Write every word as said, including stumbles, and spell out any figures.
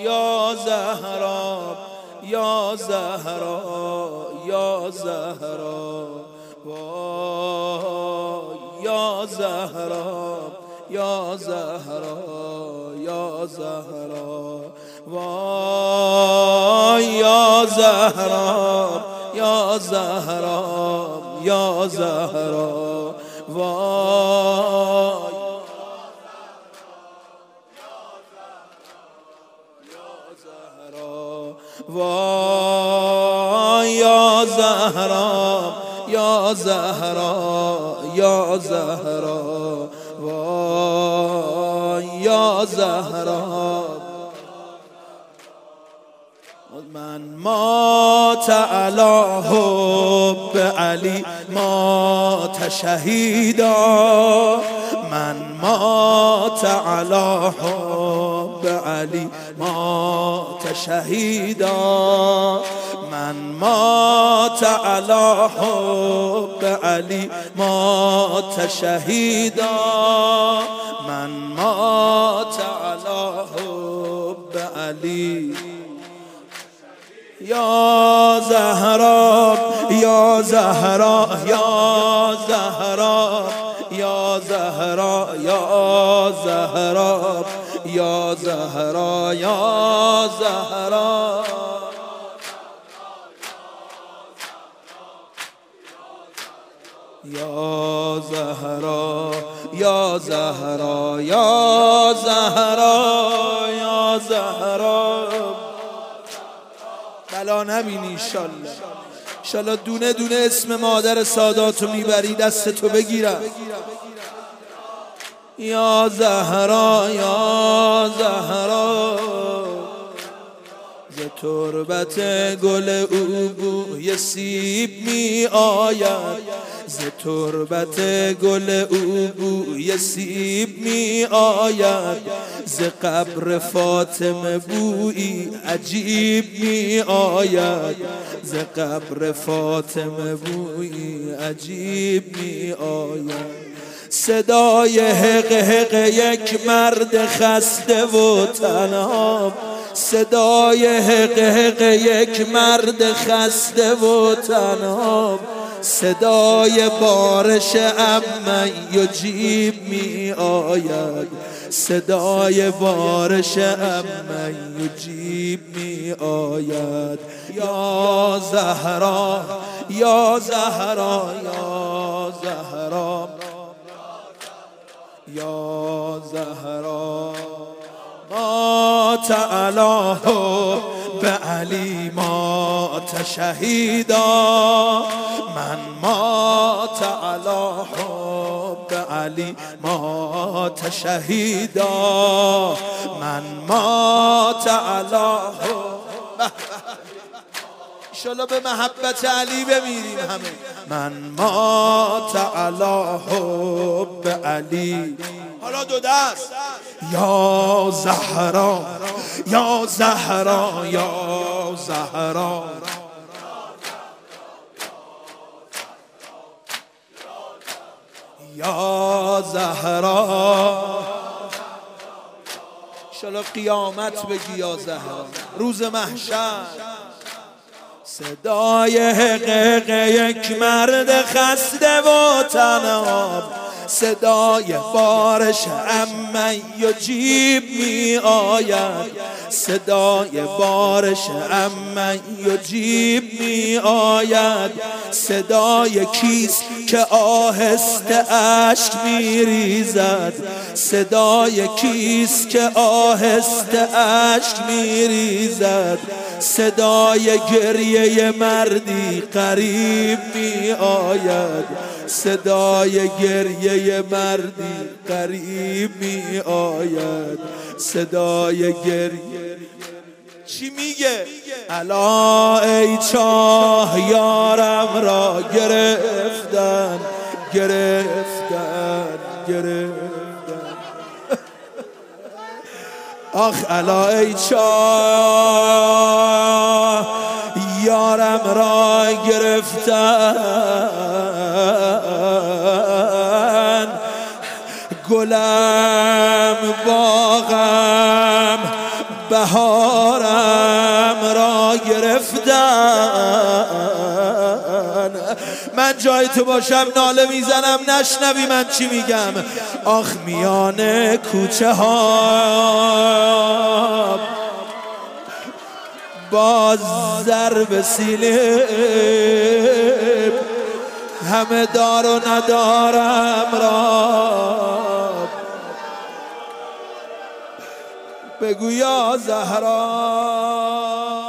یا زهرا یا زهرا یا زهرا وای یا زهرا یا زهرا یا زهرا وای یا زهرا یا زهرا یا زهرا وای وای یا زهرا یا زهرا یا زهرا وای یا زهرا من مات علی حب علی مات شهیدا من مات علی حب علی مات شهیدا من مات علی حب علی مات شهیدا من مات علی حب علی یا زهرا یا زهرا یا زهرا یا زهرا یا زهرا یا زهرا یا زهرا یا زهرا یا زهرا یا زهرا یا زهرا بلا نبینی انشالله انشالله دونه دونه اسم مادر ساداتو میبری دستتو بگیرم یا زهرا یا زهرا ز تربت گل او بوی سیب می آید ز تربت گل او بوی سیب می آید ز قبر فاطمه بویی عجیب می آید ز قبر فاطمه بویی عجیب می آید صدای حق حق یک مرد خسته و تنها صدای حق حق یک مرد خسته و تنها صدای بارش عمه یجیب می آید صدای بارش عمه یجیب می آید یا زهرا یا زهرا یا زهرا یا زهرا مات علی حب علی مات شهیدا من مات علی حب علی مات شهیدا من مات علی حب انشالله به محبت علی بمیریم همه من مات علی حب علی حالا دو دست یا زهرا یا زهرا یا زهرا یا زهرا انشالله قیامت بگی یا زهرا روز محشر صدای حق حق یک مرد خسته و تنها صدای بارش عمه یجیب می آید صدای بارش عمه یجیب می آید صدای کیست که آهسته اشک می ریزد صدای کیست که آهسته اشک می ریزد صدای گریه مردی قریب می آید صدای گریه مردی قریب می آید صدای گریه چی میگه؟ الا ای چاه یارم را گرفتن گرفتن گرفتن آخ الا ای چاه یارم را گرفتن گلم باغم بهارم را گرفتن. من جای تو باشم ناله میزنم نشنوی من چی میگم. آخ میان کوچه ها باز ضرب سیله همه دار و ندارم را بگو یا زهرا.